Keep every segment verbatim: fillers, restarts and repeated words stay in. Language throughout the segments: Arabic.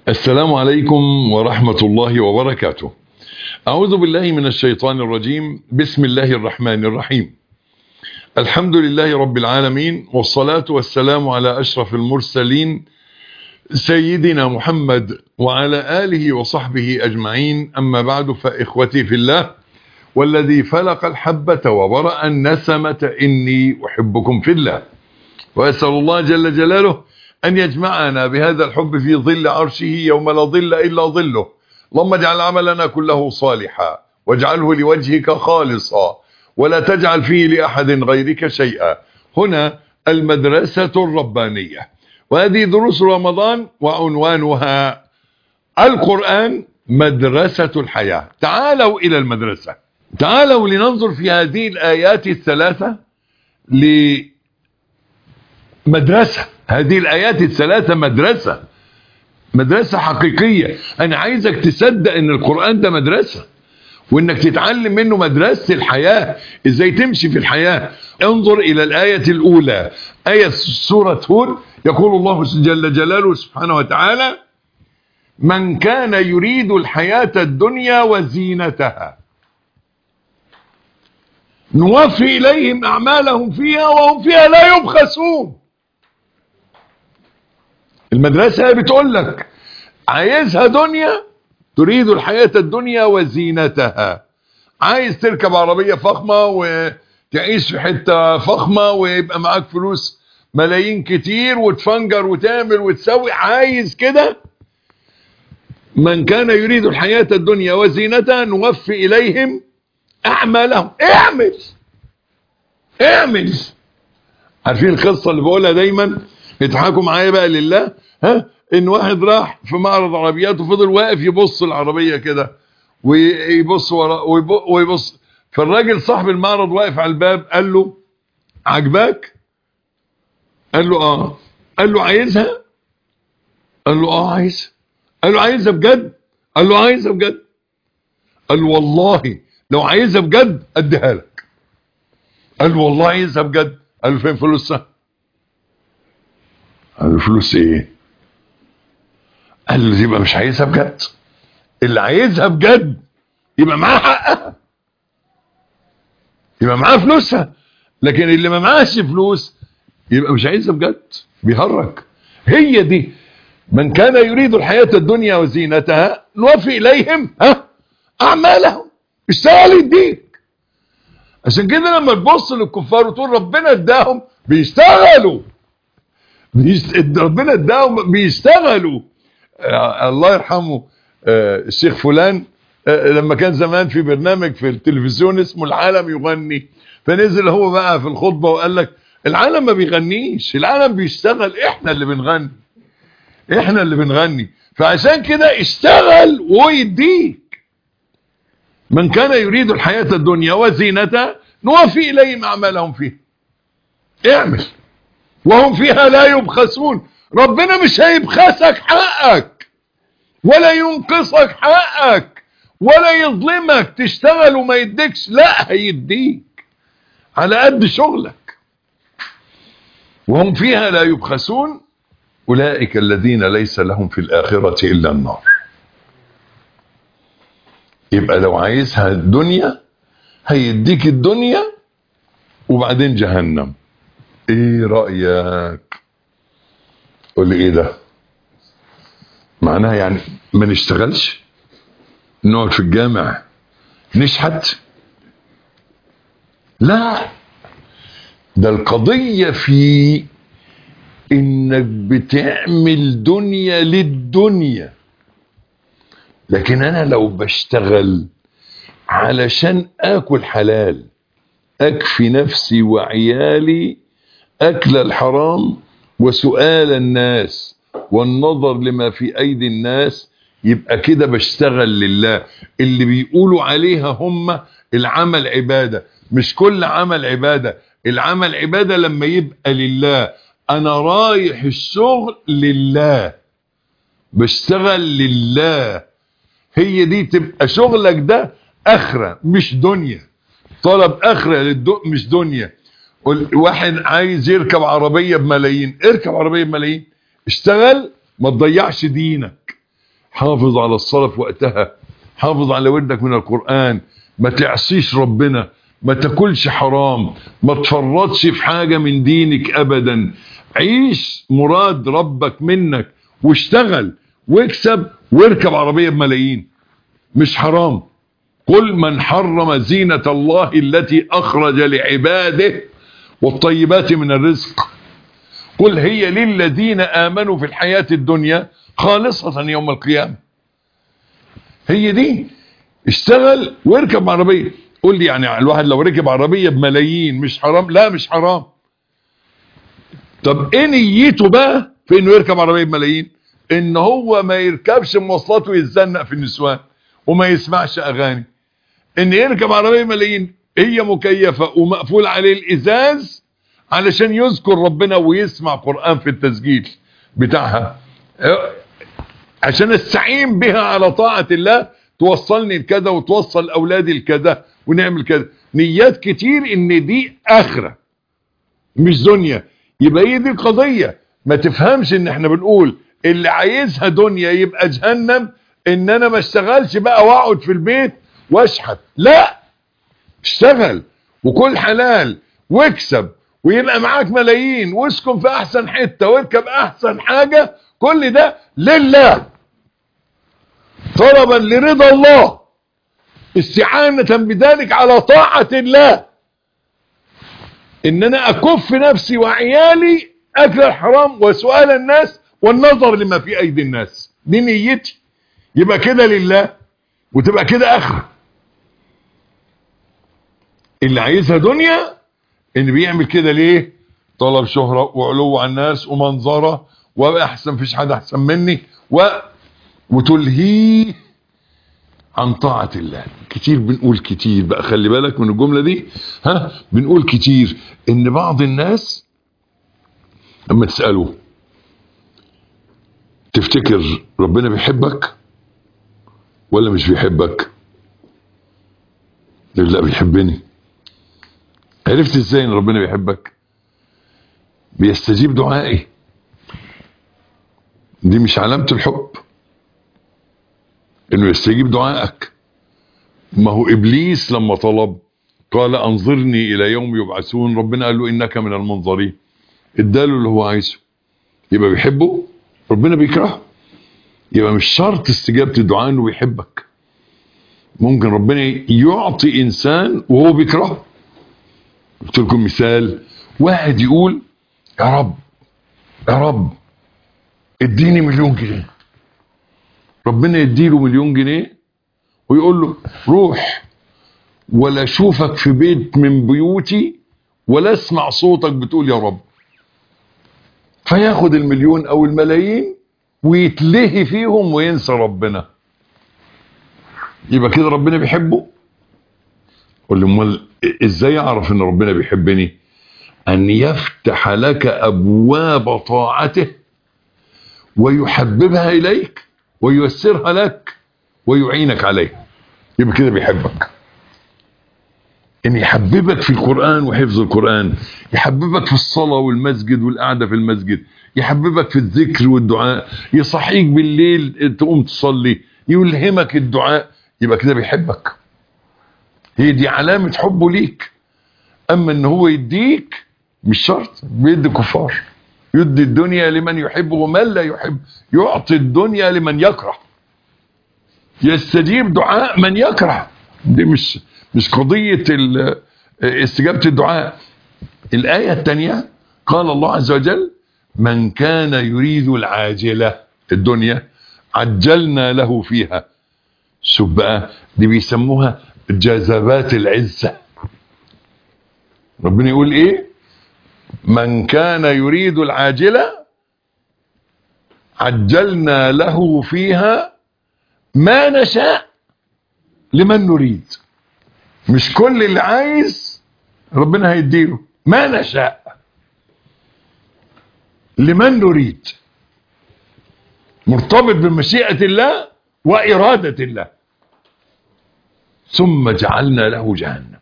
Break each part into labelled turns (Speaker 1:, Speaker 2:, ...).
Speaker 1: السلام عليكم ورحمة الله وبركاته. أعوذ بالله من الشيطان الرجيم. بسم الله الرحمن الرحيم. الحمد لله رب العالمين، والصلاة والسلام على أشرف المرسلين سيدنا محمد وعلى آله وصحبه أجمعين. أما بعد، فإخوتي في الله والذي فلق الحبة وبرأ النسمة إني أحبكم في الله، وأسأل الله جل جلاله أن يجمعنا بهذا الحب في ظل عرشه يوم لا ظل إلا ظله. اللهم اجعل عملنا كله صالحا واجعله لوجهك خالصا ولا تجعل فيه لأحد غيرك شيئا. هنا المدرسة الربانية، وهذه دروس رمضان وعنوانها القرآن مدرسة الحياة. تعالوا إلى المدرسة، تعالوا لننظر في هذه الآيات الثلاثة لمدرسة. هذه الآيات الثلاثة مدرسة، مدرسة حقيقية. أنا عايزك تصدق أن القرآن ده مدرسة، وأنك تتعلم منه مدرسة الحياة، إزاي تمشي في الحياة. انظر إلى الآية الأولى، آية سورة هود. يقول الله جل جلاله سبحانه وتعالى: من كان يريد الحياة الدنيا وزينتها نوفي إليهم أعمالهم فيها وهم فيها لا يبخسون. المدرسة بتقول لك عايزها دنيا، تريد الحياة الدنيا وزينتها، عايز تركب عربية فخمة وتعيش في حتة فخمة ويبقى معاك فلوس ملايين كتير وتفنجر وتعمل وتسوي، عايز كده. من كان يريد الحياة الدنيا وزينتها نوفي إليهم أعمالهم. اعمل اعمل. عارفين القصة اللي بقولها دايما؟ اضحكوا معايا بقى لله. ها ان واحد راح في معرض عربيات وفضل واقف يبص العربية كده ويبص ورا ويبص، فالراجل صاحب المعرض واقف على الباب قال له: عجباك؟ قال له اه. قال له: عايزها؟ قال له اه عايزها. قال له: عايزها بجد؟ قال له عايزها بجد. قال له: والله لو عايزها بجد اديها لك. قال له: والله عايزها بجد. قال له: فين فلوسها؟ قال له: فلوس ايه؟ قال له: يبقى مش عايزها بجد. اللي عايزها بجد يبقى معاه حقها، يبقى معاه فلوسها. لكن اللي ما معاش فلوس يبقى مش عايزها بجد، بيهرج. هي دي من كان يريد الحياة الدنيا وزينتها نوفي إليهم ها أعمالهم. اشتغل يديك. عشان كده لما تبص للكفار وتقول ربنا اداهم، بيشتغلوا. بيست... ربنا اداهم بيشتغلوا. آه الله يرحمه آه الشيخ فلان، آه لما كان زمان في برنامج في التلفزيون اسمه العالم يغني، فنزل هو بقى في الخطبة وقال لك العالم ما بيغنيش، العالم بيشتغل، احنا اللي بنغني، احنا اللي بنغني. فعشان كده اشتغل ويديك. من كان يريد الحياة الدنيا وزينتها نوفي إليهم أعمالهم فيها. اعمل وهم فيها لا يبخسون. ربنا مش هيبخسك حقك ولا ينقصك حقك ولا يظلمك تشتغل وما يديكش، لا، هيديك على قد شغلك. وهم فيها لا يبخسون أولئك الذين ليس لهم في الآخرة إلا النار. يبقى لو عايزها الدنيا هيديك الدنيا وبعدين جهنم. ايه رأيك؟ قول لي ايه ده؟ معناها يعني ما نشتغلش، نقعد في الجامع نشحت؟ لا، ده القضية في انك بتعمل دنيا للدنيا. لكن انا لو بشتغل علشان اكل حلال، اكفي نفسي وعيالي اكل الحرام وسؤال الناس والنظر لما في ايدي الناس، يبقى كده بشتغل لله. اللي بيقولوا عليها هم العمل عبادة. مش كل عمل عبادة. العمل عبادة لما يبقى لله. انا رايح الشغل لله، بشتغل لله. هي دي تبقى شغلك ده اخرة مش دنيا. طلب اخرة للدو مش دنيا. واحد عايز يركب عربية بملايين، اركب عربية بملايين، اشتغل، ما تضيعش دينك. حافظ على الصلاة في وقتها، حافظ على ودك من القرآن، ما تعصيش ربنا، ما تاكلش حرام، ما تفرطش في حاجة من دينك ابدا. عيش مراد ربك منك واشتغل واكسب واركب عربية بملايين، مش حرام. قل من حرم زينة الله التي اخرج لعباده والطيبات من الرزق قل هي للذين آمنوا في الحياة الدنيا خالصة يوم القيامة. هي دي. اشتغل واركب عربية. قل لي يعني الواحد لو ركب عربية بملايين مش حرام؟ لا مش حرام. طب ايه نيته بقى في انه يركب عربية بملايين؟ ان هو ما يركبش مواصلات ويتزنق في النسوان وما يسمعش اغاني. ان يركب عربية بملايين هي مكيفة ومقفول عليه الازاز علشان يذكر ربنا ويسمع قرآن في التسجيل بتاعها، عشان استعين بها على طاعة الله، توصلني لكذا وتوصل اولادي لكذا ونعمل كذا. نيات كتير ان دي اخرة مش دنيا. يبقى هي دي القضية. ما تفهمش ان احنا بنقول اللي عايزها دنيا يبقى جهنم، ان انا ما اشتغلش بقى واقعد في البيت واشحت. لا، اشتغل وكل حلال واكسب ويبقى معاك ملايين واسكن في احسن حتة واركب احسن حاجة. كل ده لله، طلبا لرضا الله، استعانة بذلك على طاعة الله. ان انا اكف نفسي وعيالي اكل الحرام وسؤال الناس والنظر لما في ايدي الناس، دي نيتي. يبقى كده لله وتبقى كده اخره. اللي عايزها دنيا ان بيعمل كده ليه؟ طلب شهرة وعلو على الناس ومنظرة واحسن، فيش حد احسن مني، و وتلهيه عن طاعة الله. كتير بنقول كتير بقى، خلي بالك من الجملة دي. ها بنقول كتير ان بعض الناس اما تسأله تفتكر ربنا بيحبك ولا مش بيحبك؟ لا بيحبني. عرفت ازاي ان ربنا بيحبك؟ بيستجيب دعائي. دي مش علامة الحب انه يستجيب دعائك؟ ما هو ابليس لما طلب قال انظرني الى يوم يبعثون، ربنا قال له انك من المنظرين، اداله اللي هو عايزه. يبقى بيحبه؟ ربنا بيكرهه. يبقى مش شرط استجابة الدعاء انه بيحبك. ممكن ربنا يعطي انسان وهو بيكرهه. قلت لكم مثال، واحد يقول يا رب يا رب اديني مليون جنيه، ربنا يديله مليون جنيه ويقول له روح ولا اشوفك في بيت من بيوتي ولا اسمع صوتك بتقول يا رب. فياخد المليون او الملايين ويتلهي فيهم وينسى ربنا. يبقى كده ربنا بيحبه؟ قل لي امال ازاي اعرف ان ربنا بيحبني؟ ان يفتح لك ابواب طاعته ويحببها اليك وييسرها لك ويعينك عليها. يبقى كده بيحبك. ان يحببك في القرآن وحفظ القرآن، يحببك في الصلاة والمسجد والقعدة في المسجد، يحببك في الذكر والدعاء، يصحيك بالليل تقوم تصلي، يلهمك الدعاء. يبقى كده بيحبك. هي دي علامة حبه ليك. اما ان هو يديك مش شرط، بيدي كفار. يدي الدنيا لمن يحب ومن لا يحب، يعطي الدنيا لمن يكره، يستجيب دعاء من يكره. دي مش مش قضية استجابة الدعاء. الآية الثانية قال الله عز وجل من كان يريد العاجلة الدنيا عجلنا له فيها. شوف بقى، دي بيسموها جذبات العزة. ربنا يقول ايه؟ من كان يريد العاجلة عجلنا له فيها ما نشاء لمن نريد. مش كل اللي عايز ربنا هيديله، ما نشاء لمن نريد، مرتبط بمشيئة الله وإرادة الله. ثم جعلنا له جهنم.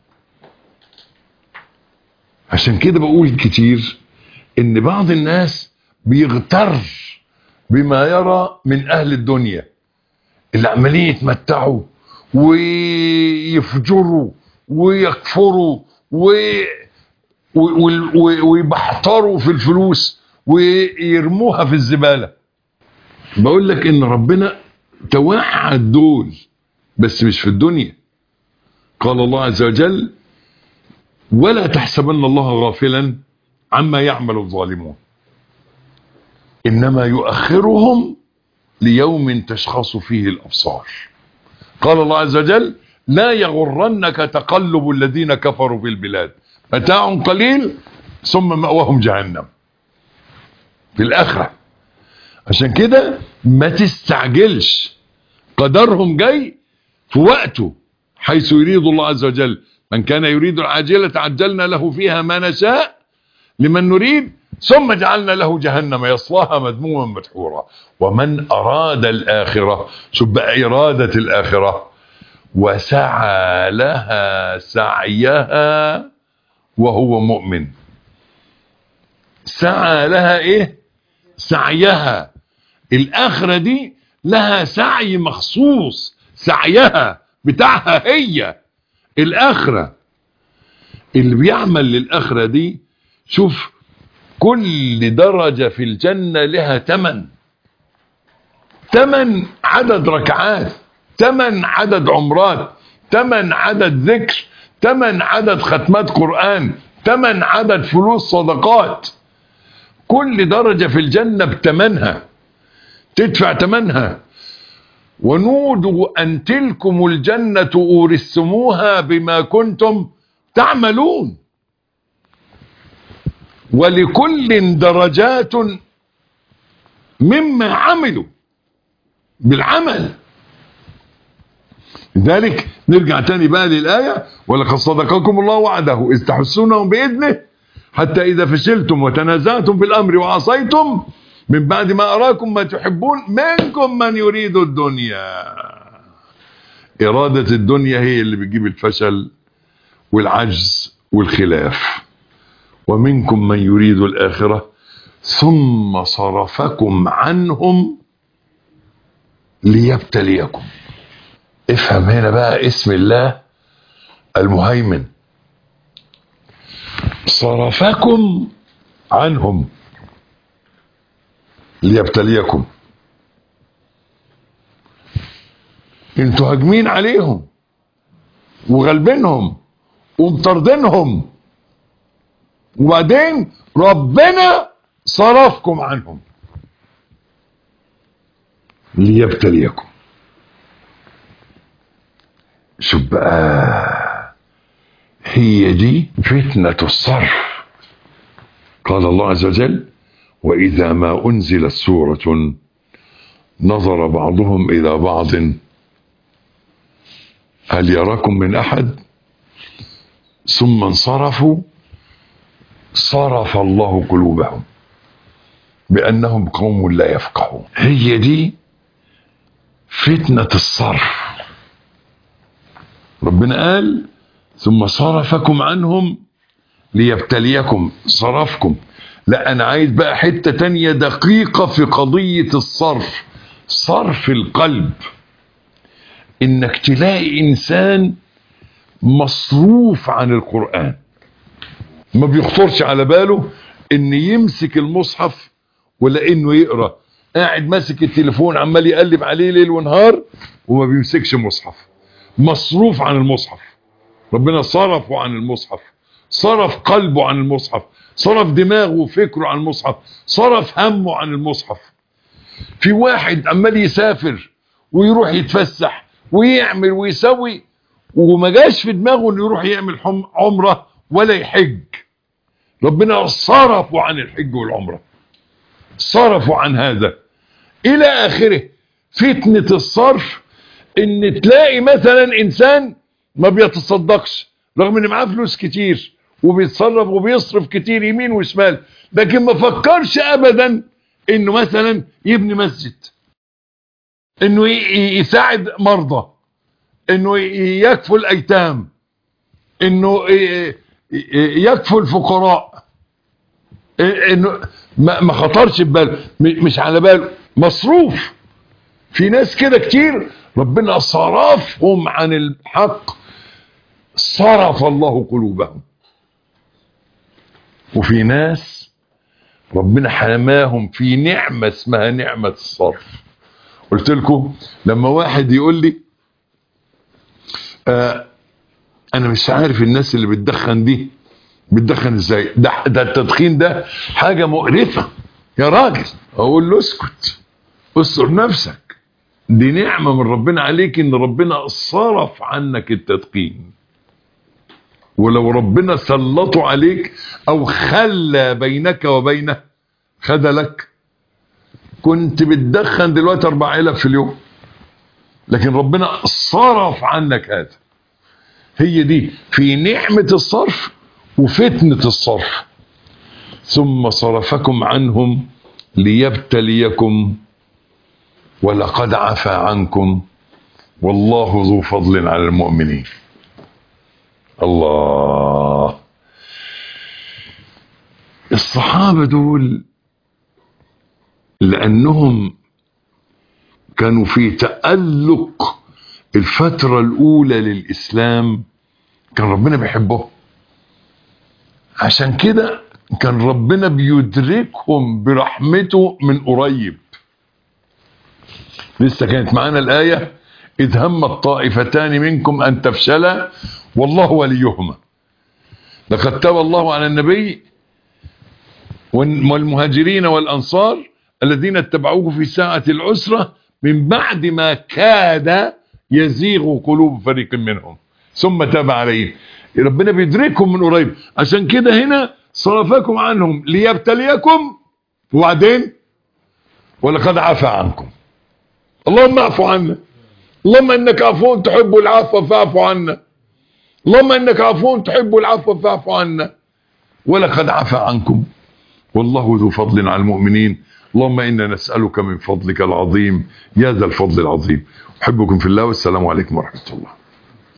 Speaker 1: عشان كده بقول كتير ان بعض الناس بيغتر بما يرى من اهل الدنيا. اللي عمالين يتمتعوا ويفجروا ويكفروا ويبحتروا في الفلوس ويرموها في الزبالة. بقول لك ان ربنا توعد دول بس مش في الدنيا. قال الله عز وجل ولا تحسبن الله غافلا عما يعمل الظالمون انما يؤخرهم ليوم تشخص فيه الابصار. قال الله عز وجل لا يغرنك تقلب الذين كفروا في البلاد متاع قليل ثم مأواهم جهنم في الآخرة. عشان كده ما تستعجلش، قدرهم جاي في وقته حيث يريد الله عز وجل. من كان يريد العاجلة عجلنا له فيها ما نشاء لمن نريد ثم جعلنا له جهنم يصلاها مذموما مدحورا. ومن أراد الآخرة، شوف بقى إرادة الآخرة، وسعى لها سعيها وهو مؤمن. سعى لها ايه؟ سعيها. الآخرة دي لها سعي مخصوص، سعيها بتاعها هي الآخرة. اللي بيعمل للآخرة دي، شوف كل درجة في الجنة لها تمن، تمن عدد ركعات، تمن عدد عمرات، تمن عدد ذكر، تمن عدد ختمات قرآن، تمن عدد فلوس صدقات. كل درجة في الجنة بتمنها، تدفع تمنها. ونودوا أن تلكم الجنة أورثتموها بما كنتم تعملون. ولكل درجات مما عملوا، بالعمل. لذلك نرجع تاني بقى للآية ولقد صدقكم الله وعده إذ تحسونهم بإذنه حتى إذا فشلتم وتنازعتم في الأمر وعصيتم من بعد ما أراكم ما تحبون منكم من يريد الدنيا. إرادة الدنيا هي اللي بتجيب الفشل والعجز والخلاف. ومنكم من يريد الآخرة ثم صرفكم عنهم ليبتليكم. افهم هنا بقى اسم الله المهيمن. صرفكم عنهم ليبتليكم. انتوا هاجمين عليهم وغلبينهم ومطردينهم، وبعدين ربنا صرفكم عنهم ليبتليكم. شوف بقى، هي دي فتنة الصرف. قال الله عز وجل وإذا ما أنزلت سورة نظر بعضهم إلى بعض هل يراكم من أحد ثم انصرفوا صرف الله قلوبهم بأنهم قوم لا يفقهون. هي دي فتنة الصرف. ربنا قال ثم صرفكم عنهم ليبتليكم. صرفكم. لا، أنا عايز بقى حتة تانية دقيقة في قضية الصرف. صرف القلب. إنك تلاقي إنسان مصروف عن القرآن، ما بيخطرش على باله إن يمسك المصحف ولا إنه يقرأ. قاعد ماسك التليفون عمال يقلب عليه ليل ونهار وما بيمسكش مصحف. مصروف عن المصحف. ربنا صرفه عن المصحف، صرف قلبه عن المصحف، صرف دماغه وفكره عن المصحف، صرف همه عن المصحف. في واحد عمال يسافر ويروح يتفسح ويعمل ويسوي وما جاش في دماغه انه يروح يعمل عمره ولا يحج. ربنا صرفه عن الحج والعمره، صرفوا عن هذا الى اخره. فتنة الصرف ان تلاقي مثلا انسان ما بيتصدقش رغم ان معاه فلوس كتير وبيتصرف وبيصرف كتير يمين وشمال، لكن ما فكرش ابدا انه مثلا يبني مسجد، انه يساعد مرضى، انه يكفل ايتام، انه يكفل فقراء، انه ما خطرش بباله، مش على باله. مصروف. في ناس كده كتير ربنا صرفهم عن الحق، صرف الله قلوبهم. وفي ناس ربنا حماهم في نعمة اسمها نعمة الصرف. قلت لكم لما واحد يقول لي آه انا مش عارف الناس اللي بتدخن دي بتدخن ازاي، ده, ده التدخين ده حاجة مقرفة يا راجل، اقول له اسكت، استر نفسك، دي نعمة من ربنا عليك ان ربنا صرف عنك التدخين. ولو ربنا سلطه عليك او خلى بينك وبينه خذلك كنت بتدخن دلوقتي اربع علب في اليوم، لكن ربنا صرف عنك هذا. هي دي في نعمة الصرف وفتنة الصرف. ثم صرفكم عنهم ليبتليكم ولقد عفى عنكم والله ذو فضل على المؤمنين. الله، الصحابة دول لأنهم كانوا في تألق الفترة الأولى للإسلام كان ربنا بيحبهم، عشان كده كان ربنا بيدركهم برحمته من قريب. لسه كانت معانا الآية إذ هم الطائفتان منكم أن تفشلا والله وليهما. لقد تاب الله على النبي والمهاجرين والأنصار الذين اتبعوه في ساعة العسرة من بعد ما كاد يزيغ قلوب فريق منهم ثم تاب عليهم. ربنا بيدركهم من قريب، عشان كده هنا صرفكم عنهم ليبتليكم، وبعدين ولقد عفى عنكم. اللهم اعفو عنا، اللهم انك عفو تحب العفو فاعف عنا، اللهم انك عفو تحب العفو فاعف عنا. ولقد عفى عنكم والله ذو فضل على المؤمنين. اللهم إنا نسألك من فضلك العظيم يا ذا الفضل العظيم. أحبكم في الله والسلام عليكم ورحمة الله.